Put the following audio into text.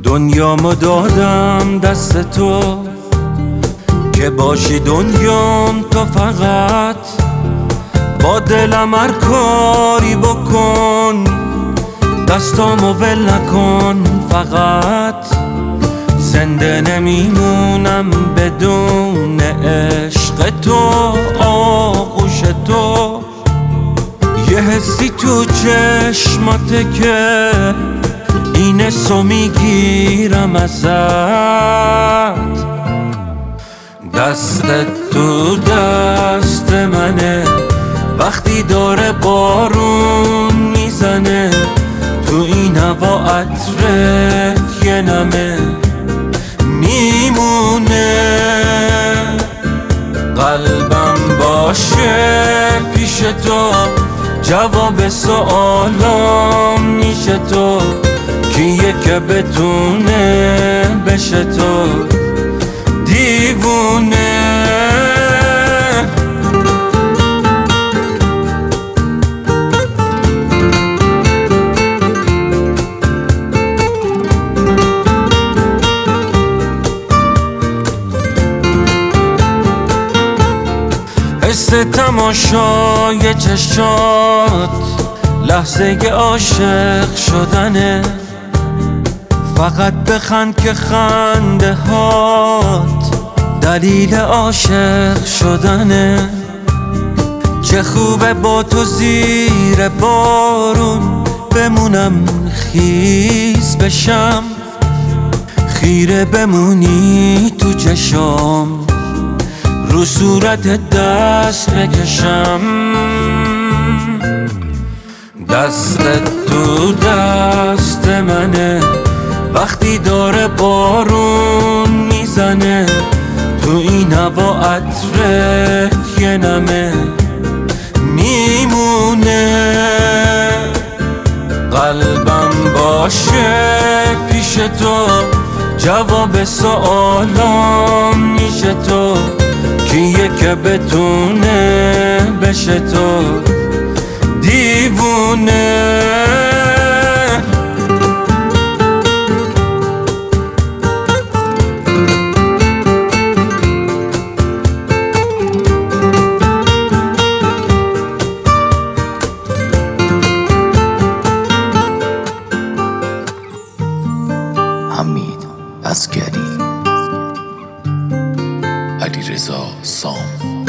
دنیامو دادم دست تو که باشی دنیام تو، فقط با دلم هر کاری بکن، دستامو ول نکن. فقط زنده نمیمونم بدون عشق تو، آغوش تو. یه حسی تو چشماته که این حسو میگیرم ازت. دستت تو دست منه وقتی داره بارون میزنه، تو این هوا عطرت یه نمه میمونه. قلبم باشه پیش تو، جواب سوالام میشه تو. کیه که بتونه بشه تو دیوونه؟ حس تماشای چشات لحظه عاشق شدنه. فقط بخند که خنده هات دلیل عاشق شدنه. چه خوبه با تو زیر بارون بمونم، خیس بشم، خیره بمونی تو چشام، رو صورت دست بکشم. دستت تو دست منه وقتی داره بارون میزنه، تو این هوا عطرت یه نمه میمونه. قلبم باشه پیش تو، جواب سوالام میشه تو. کیه که بتونه بشه تو دیوونه؟ حمید عسگری، علیرضا سام.